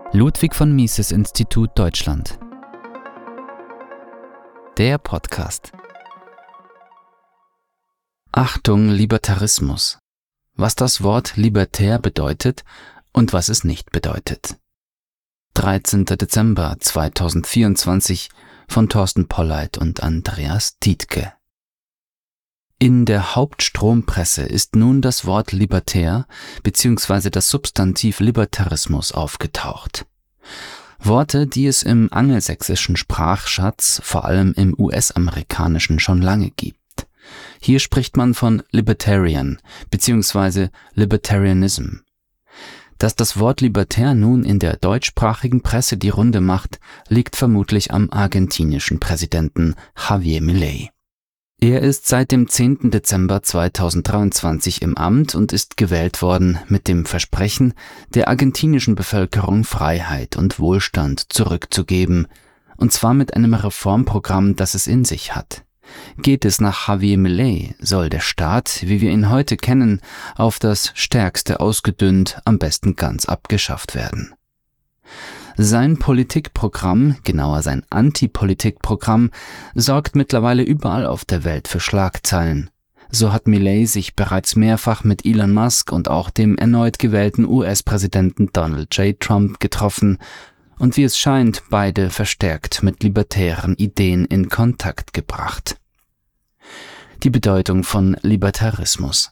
Ludwig von Mises Institut Deutschland. Der Podcast. Achtung, Libertarismus. Was das Wort libertär bedeutet und was es nicht bedeutet. 13. Dezember 2024 von Thorsten Polleit und Andreas Tiedtke. In der Hauptstrompresse ist nun das Wort libertär bzw. das Substantiv Libertarismus aufgetaucht. Worte, die es im angelsächsischen Sprachschatz, vor allem im US-amerikanischen, schon lange gibt. Hier spricht man von Libertarian bzw. Libertarianism. Dass das Wort libertär nun in der deutschsprachigen Presse die Runde macht, liegt vermutlich am argentinischen Präsidenten Javier Milei. Er ist seit dem 10. Dezember 2023 im Amt und ist gewählt worden mit dem Versprechen, der argentinischen Bevölkerung Freiheit und Wohlstand zurückzugeben, und zwar mit einem Reformprogramm, das es in sich hat. Geht es nach Javier Milei, soll der Staat, wie wir ihn heute kennen, auf das Stärkste ausgedünnt, am besten ganz abgeschafft werden. Sein Politikprogramm, genauer sein Antipolitikprogramm, sorgt mittlerweile überall auf der Welt für Schlagzeilen. So hat Milei sich bereits mehrfach mit Elon Musk und auch dem erneut gewählten US-Präsidenten Donald J. Trump getroffen und wie es scheint, beide verstärkt mit libertären Ideen in Kontakt gebracht. Die Bedeutung von Libertarismus.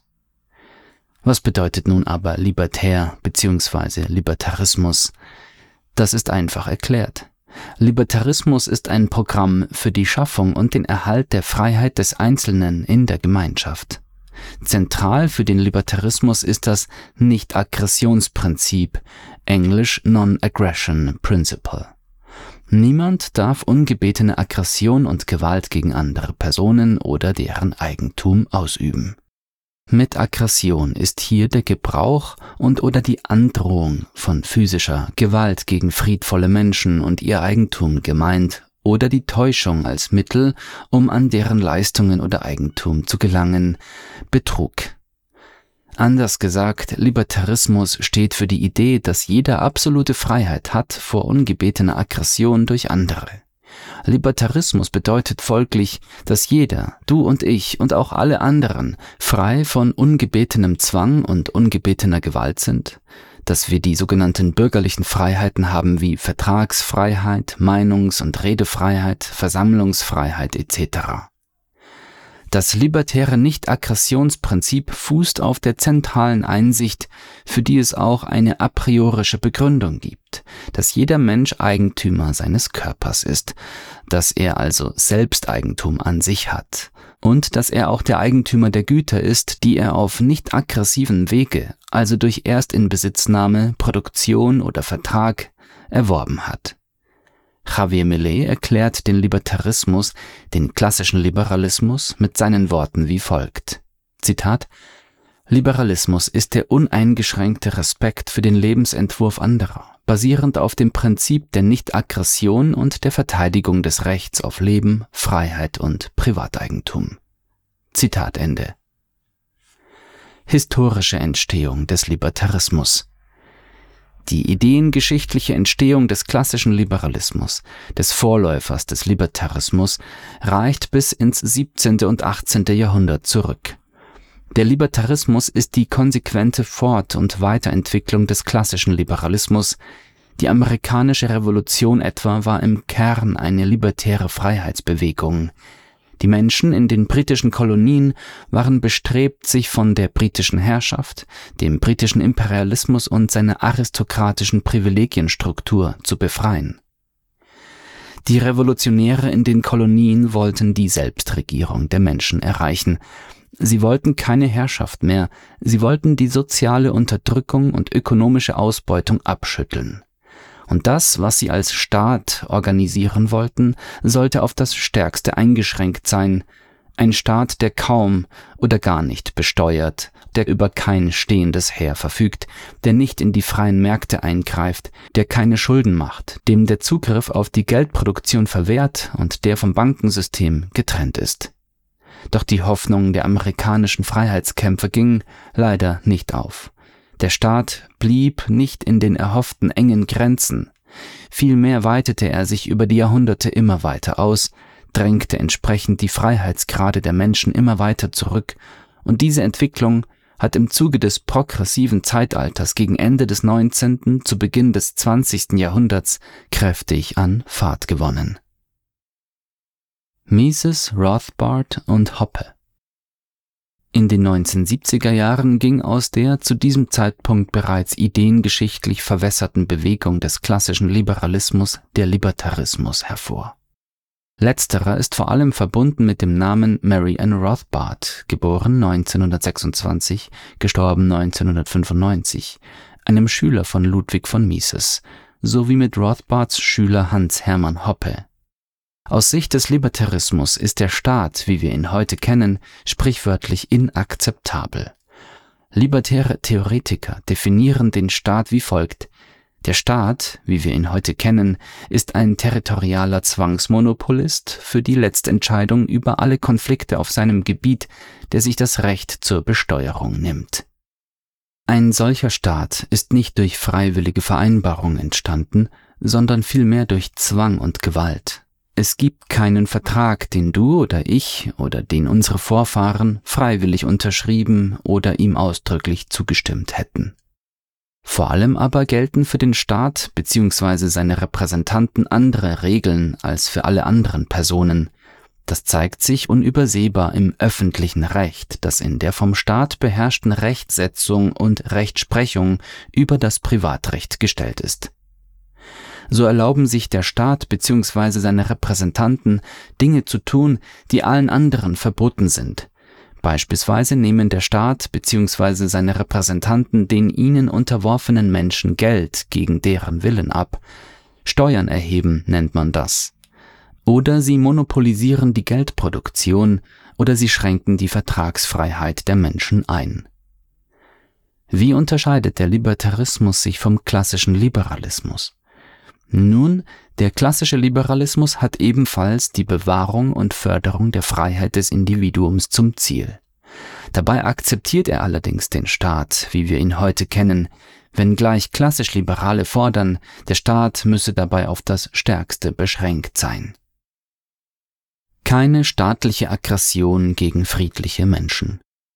Was bedeutet nun aber libertär bzw. Libertarismus? Das ist einfach erklärt. Libertarismus ist ein Programm für die Schaffung und den Erhalt der Freiheit des Einzelnen in der Gemeinschaft. Zentral für den Libertarismus ist das Nicht-Aggressionsprinzip, englisch Non-Aggression Principle. Niemand darf ungebetene Aggression und Gewalt gegen andere Personen oder deren Eigentum ausüben. Mit Aggression ist hier der Gebrauch und/oder die Androhung von physischer Gewalt gegen friedvolle Menschen und ihr Eigentum gemeint oder die Täuschung als Mittel, um an deren Leistungen oder Eigentum zu gelangen, Betrug. Anders gesagt, Libertarismus steht für die Idee, dass jeder absolute Freiheit hat vor ungebetener Aggression durch andere. Libertarismus bedeutet folglich, dass jeder, du und ich und auch alle anderen, frei von ungebetenem Zwang und ungebetener Gewalt sind, dass wir die sogenannten bürgerlichen Freiheiten haben wie Vertragsfreiheit, Meinungs- und Redefreiheit, Versammlungsfreiheit etc. Das libertäre Nicht-Aggressionsprinzip fußt auf der zentralen Einsicht, für die es auch eine a priorische Begründung gibt, dass jeder Mensch Eigentümer seines Körpers ist, dass er also Selbsteigentum an sich hat und dass er auch der Eigentümer der Güter ist, die er auf nicht aggressiven Wege, also durch Erstinbesitznahme, Produktion oder Vertrag, erworben hat. Javier Milei erklärt den Libertarismus, den klassischen Liberalismus, mit seinen Worten wie folgt. Zitat: Liberalismus ist der uneingeschränkte Respekt für den Lebensentwurf anderer, basierend auf dem Prinzip der Nicht-Aggression und der Verteidigung des Rechts auf Leben, Freiheit und Privateigentum. Zitat Ende. Historische Entstehung des Libertarismus. Die ideengeschichtliche Entstehung des klassischen Liberalismus, des Vorläufers des Libertarismus, reicht bis ins 17. und 18. Jahrhundert zurück. Der Libertarismus ist die konsequente Fort- und Weiterentwicklung des klassischen Liberalismus. Die amerikanische Revolution etwa war im Kern eine libertäre Freiheitsbewegung. Die Menschen in den britischen Kolonien waren bestrebt, sich von der britischen Herrschaft, dem britischen Imperialismus und seiner aristokratischen Privilegienstruktur zu befreien. Die Revolutionäre in den Kolonien wollten die Selbstregierung der Menschen erreichen. Sie wollten keine Herrschaft mehr, sie wollten die soziale Unterdrückung und ökonomische Ausbeutung abschütteln. Und das, was sie als Staat organisieren wollten, sollte auf das Stärkste eingeschränkt sein. Ein Staat, der kaum oder gar nicht besteuert, der über kein stehendes Heer verfügt, der nicht in die freien Märkte eingreift, der keine Schulden macht, dem der Zugriff auf die Geldproduktion verwehrt und der vom Bankensystem getrennt ist. Doch die Hoffnung der amerikanischen Freiheitskämpfer ging leider nicht auf. Der Staat blieb nicht in den erhofften engen Grenzen. Vielmehr weitete er sich über die Jahrhunderte immer weiter aus, drängte entsprechend die Freiheitsgrade der Menschen immer weiter zurück, und diese Entwicklung hat im Zuge des progressiven Zeitalters gegen Ende des 19. zu Beginn des 20. Jahrhunderts kräftig an Fahrt gewonnen. Mises, Rothbard und Hoppe. In den 1970er Jahren ging aus der zu diesem Zeitpunkt bereits ideengeschichtlich verwässerten Bewegung des klassischen Liberalismus der Libertarismus hervor. Letzterer ist vor allem verbunden mit dem Namen Mary Ann Rothbard, geboren 1926, gestorben 1995, einem Schüler von Ludwig von Mises, sowie mit Rothbards Schüler Hans Hermann Hoppe. Aus Sicht des Libertarismus ist der Staat, wie wir ihn heute kennen, sprichwörtlich inakzeptabel. Libertäre Theoretiker definieren den Staat wie folgt: Der Staat, wie wir ihn heute kennen, ist ein territorialer Zwangsmonopolist für die Letztentscheidung über alle Konflikte auf seinem Gebiet, der sich das Recht zur Besteuerung nimmt. Ein solcher Staat ist nicht durch freiwillige Vereinbarung entstanden, sondern vielmehr durch Zwang und Gewalt. Es gibt keinen Vertrag, den du oder ich oder den unsere Vorfahren freiwillig unterschrieben oder ihm ausdrücklich zugestimmt hätten. Vor allem aber gelten für den Staat bzw. seine Repräsentanten andere Regeln als für alle anderen Personen. Das zeigt sich unübersehbar im öffentlichen Recht, das in der vom Staat beherrschten Rechtsetzung und Rechtsprechung über das Privatrecht gestellt ist. So erlauben sich der Staat bzw. seine Repräsentanten, Dinge zu tun, die allen anderen verboten sind. Beispielsweise nehmen der Staat bzw. seine Repräsentanten den ihnen unterworfenen Menschen Geld gegen deren Willen ab. Steuern erheben nennt man das. Oder sie monopolisieren die Geldproduktion oder sie schränken die Vertragsfreiheit der Menschen ein. Wie unterscheidet der Libertarismus sich vom klassischen Liberalismus? Nun, der klassische Liberalismus hat ebenfalls die Bewahrung und Förderung der Freiheit des Individuums zum Ziel. Dabei akzeptiert er allerdings den Staat, wie wir ihn heute kennen, wenngleich klassisch Liberale fordern, der Staat müsse dabei auf das Stärkste beschränkt sein. Keine staatliche Aggression gegen friedliche Menschen.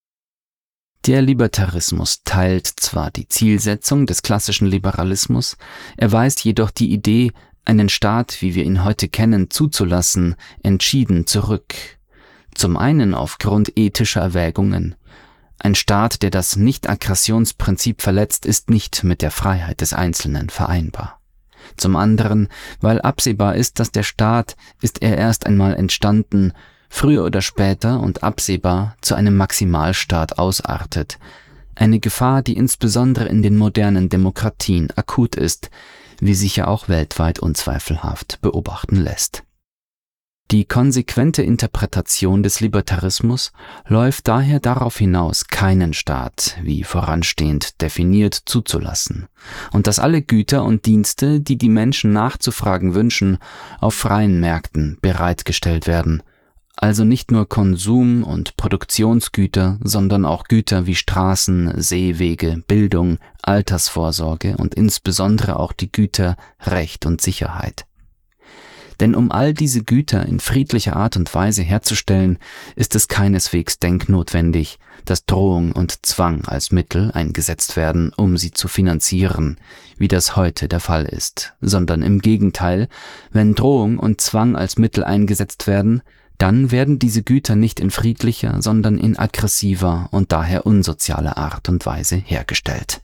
Der Libertarismus teilt zwar die Zielsetzung des klassischen Liberalismus, er weist jedoch die Idee, einen Staat, wie wir ihn heute kennen, zuzulassen, entschieden zurück. Zum einen aufgrund ethischer Erwägungen. Ein Staat, der das Nicht-Aggressionsprinzip verletzt, ist nicht mit der Freiheit des Einzelnen vereinbar. Zum anderen, weil absehbar ist, dass der Staat, ist er erst einmal entstanden, früher oder später und absehbar zu einem Maximalstaat ausartet. Eine Gefahr, die insbesondere in den modernen Demokratien akut ist, wie sich ja auch weltweit unzweifelhaft beobachten lässt. Die konsequente Interpretation des Libertarismus läuft daher darauf hinaus, keinen Staat, wie voranstehend definiert, zuzulassen und dass alle Güter und Dienste, die die Menschen nachzufragen wünschen, auf freien Märkten bereitgestellt werden. Also nicht nur Konsum- und Produktionsgüter, sondern auch Güter wie Straßen, Seewege, Bildung, Altersvorsorge und insbesondere auch die Güter Recht und Sicherheit. Denn um all diese Güter in friedlicher Art und Weise herzustellen, ist es keineswegs denknotwendig, dass Drohung und Zwang als Mittel eingesetzt werden, um sie zu finanzieren, wie das heute der Fall ist, sondern im Gegenteil, wenn Drohung und Zwang als Mittel eingesetzt werden, dann werden diese Güter nicht in friedlicher, sondern in aggressiver und daher unsozialer Art und Weise hergestellt.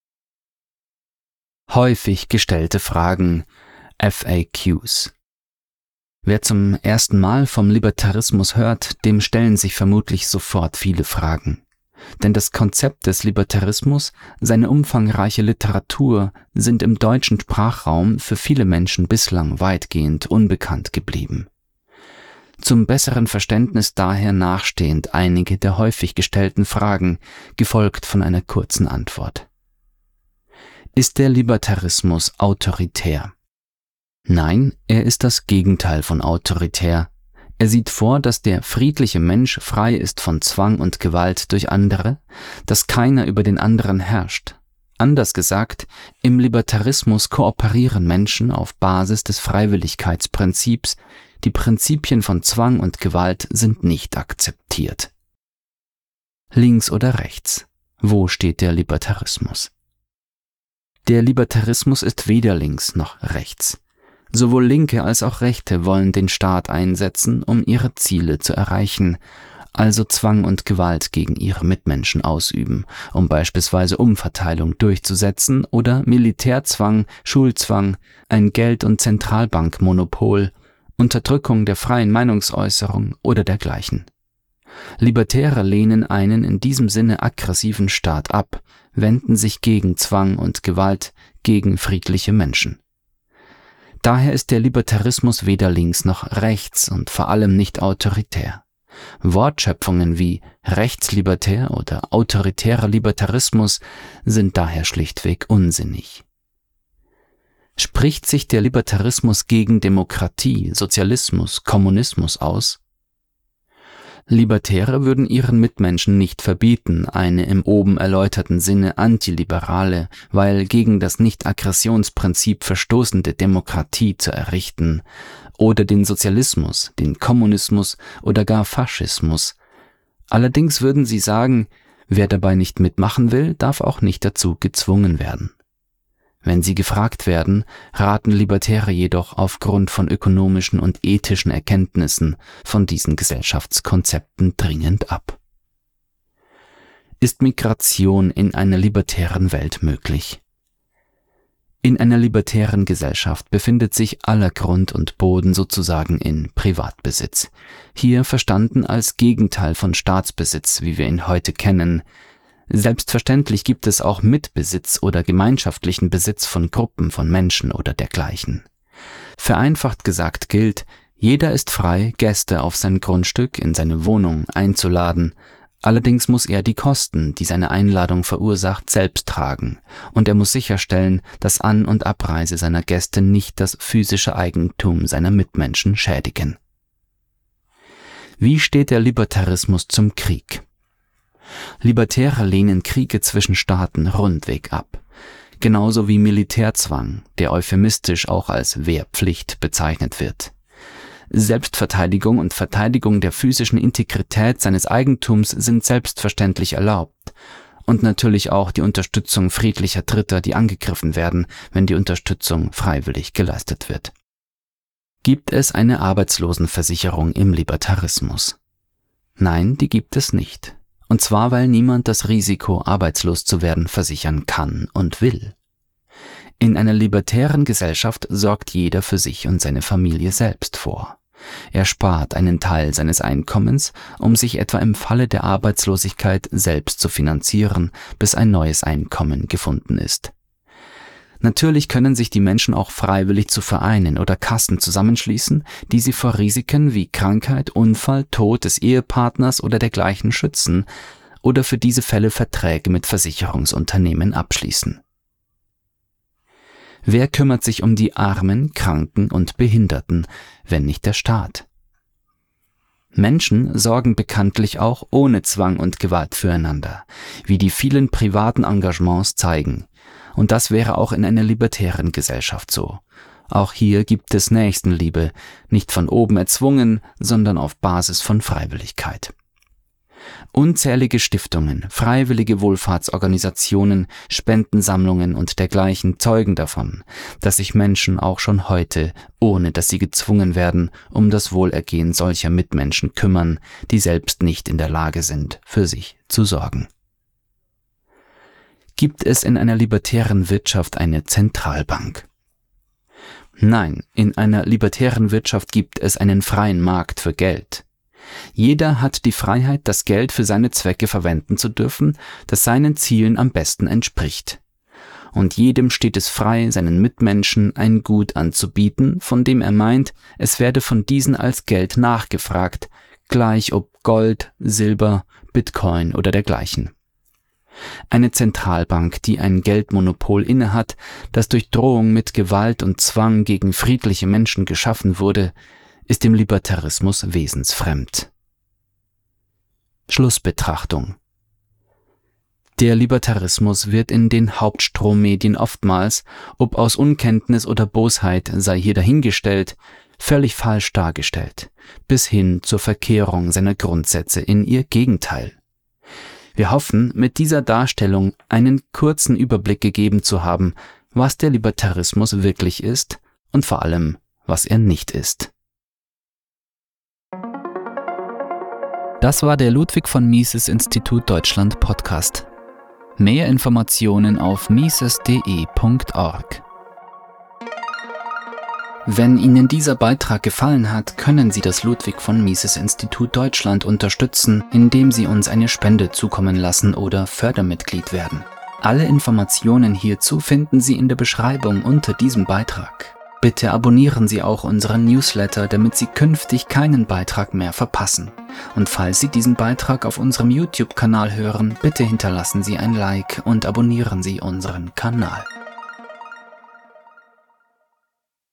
Häufig gestellte Fragen, FAQs. Wer zum ersten Mal vom Libertarismus hört, dem stellen sich vermutlich sofort viele Fragen. Denn das Konzept des Libertarismus, seine umfangreiche Literatur sind im deutschen Sprachraum für viele Menschen bislang weitgehend unbekannt geblieben. Zum besseren Verständnis daher nachstehend einige der häufig gestellten Fragen, gefolgt von einer kurzen Antwort. Ist der Libertarismus autoritär? Nein, er ist das Gegenteil von autoritär. Er sieht vor, dass der friedliche Mensch frei ist von Zwang und Gewalt durch andere, dass keiner über den anderen herrscht. Anders gesagt, im Libertarismus kooperieren Menschen auf Basis des Freiwilligkeitsprinzips, die Prinzipien von Zwang und Gewalt sind nicht akzeptiert. Links oder rechts? Wo steht der Libertarismus? Der Libertarismus ist weder links noch rechts. Sowohl Linke als auch Rechte wollen den Staat einsetzen, um ihre Ziele zu erreichen, also Zwang und Gewalt gegen ihre Mitmenschen ausüben, um beispielsweise Umverteilung durchzusetzen oder Militärzwang, Schulzwang, ein Geld- und Zentralbankmonopol, Unterdrückung der freien Meinungsäußerung oder dergleichen. Libertäre lehnen einen in diesem Sinne aggressiven Staat ab, wenden sich gegen Zwang und Gewalt, gegen friedliche Menschen. Daher ist der Libertarismus weder links noch rechts und vor allem nicht autoritär. Wortschöpfungen wie rechtslibertär oder autoritärer Libertarismus sind daher schlichtweg unsinnig. Spricht sich der Libertarismus gegen Demokratie, Sozialismus, Kommunismus aus? Libertäre würden ihren Mitmenschen nicht verbieten, eine im oben erläuterten Sinne antiliberale, weil gegen das Nicht-Aggressionsprinzip verstoßende Demokratie zu errichten, oder den Sozialismus, den Kommunismus oder gar Faschismus. Allerdings würden sie sagen, wer dabei nicht mitmachen will, darf auch nicht dazu gezwungen werden. Wenn sie gefragt werden, raten Libertäre jedoch aufgrund von ökonomischen und ethischen Erkenntnissen von diesen Gesellschaftskonzepten dringend ab. Ist Migration in einer libertären Welt möglich? In einer libertären Gesellschaft befindet sich aller Grund und Boden sozusagen in Privatbesitz. Hier verstanden als Gegenteil von Staatsbesitz, wie wir ihn heute kennen. Selbstverständlich gibt es auch Mitbesitz oder gemeinschaftlichen Besitz von Gruppen von Menschen oder dergleichen. Vereinfacht gesagt gilt, jeder ist frei, Gäste auf sein Grundstück in seine Wohnung einzuladen. Allerdings muss er die Kosten, die seine Einladung verursacht, selbst tragen, und er muss sicherstellen, dass An- und Abreise seiner Gäste nicht das physische Eigentum seiner Mitmenschen schädigen. Wie steht der Libertarismus zum Krieg? Libertäre lehnen Kriege zwischen Staaten rundweg ab, genauso wie Militärzwang, der euphemistisch auch als Wehrpflicht bezeichnet wird. Selbstverteidigung und Verteidigung der physischen Integrität seines Eigentums sind selbstverständlich erlaubt und natürlich auch die Unterstützung friedlicher Dritter, die angegriffen werden, wenn die Unterstützung freiwillig geleistet wird. Gibt es eine Arbeitslosenversicherung im Libertarismus? Nein, die gibt es nicht. Und zwar, weil niemand das Risiko, arbeitslos zu werden, versichern kann und will. In einer libertären Gesellschaft sorgt jeder für sich und seine Familie selbst vor. Er spart einen Teil seines Einkommens, um sich etwa im Falle der Arbeitslosigkeit selbst zu finanzieren, bis ein neues Einkommen gefunden ist. Natürlich können sich die Menschen auch freiwillig zu Vereinen oder Kassen zusammenschließen, die sie vor Risiken wie Krankheit, Unfall, Tod des Ehepartners oder dergleichen schützen oder für diese Fälle Verträge mit Versicherungsunternehmen abschließen. Wer kümmert sich um die Armen, Kranken und Behinderten, wenn nicht der Staat? Menschen sorgen bekanntlich auch ohne Zwang und Gewalt füreinander, wie die vielen privaten Engagements zeigen. Und das wäre auch in einer libertären Gesellschaft so. Auch hier gibt es Nächstenliebe, nicht von oben erzwungen, sondern auf Basis von Freiwilligkeit. Unzählige Stiftungen, freiwillige Wohlfahrtsorganisationen, Spendensammlungen und dergleichen zeugen davon, dass sich Menschen auch schon heute, ohne dass sie gezwungen werden, um das Wohlergehen solcher Mitmenschen kümmern, die selbst nicht in der Lage sind, für sich zu sorgen. Gibt es in einer libertären Wirtschaft eine Zentralbank? Nein, in einer libertären Wirtschaft gibt es einen freien Markt für Geld. Jeder hat die Freiheit, das Geld für seine Zwecke verwenden zu dürfen, das seinen Zielen am besten entspricht. Und jedem steht es frei, seinen Mitmenschen ein Gut anzubieten, von dem er meint, es werde von diesen als Geld nachgefragt, gleich ob Gold, Silber, Bitcoin oder dergleichen. Eine Zentralbank, die ein Geldmonopol innehat, das durch Drohung mit Gewalt und Zwang gegen friedliche Menschen geschaffen wurde, ist dem Libertarismus wesensfremd. Schlussbetrachtung. Der Libertarismus wird in den Hauptstrommedien oftmals, ob aus Unkenntnis oder Bosheit sei hier dahingestellt, völlig falsch dargestellt, bis hin zur Verkehrung seiner Grundsätze in ihr Gegenteil. Wir hoffen, mit dieser Darstellung einen kurzen Überblick gegeben zu haben, was der Libertarismus wirklich ist und vor allem, was er nicht ist. Das war der Ludwig von Mises Institut Deutschland Podcast. Mehr Informationen auf mises.de.org. Wenn Ihnen dieser Beitrag gefallen hat, können Sie das Ludwig von Mises Institut Deutschland unterstützen, indem Sie uns eine Spende zukommen lassen oder Fördermitglied werden. Alle Informationen hierzu finden Sie in der Beschreibung unter diesem Beitrag. Bitte abonnieren Sie auch unseren Newsletter, damit Sie künftig keinen Beitrag mehr verpassen. Und falls Sie diesen Beitrag auf unserem YouTube-Kanal hören, bitte hinterlassen Sie ein Like und abonnieren Sie unseren Kanal.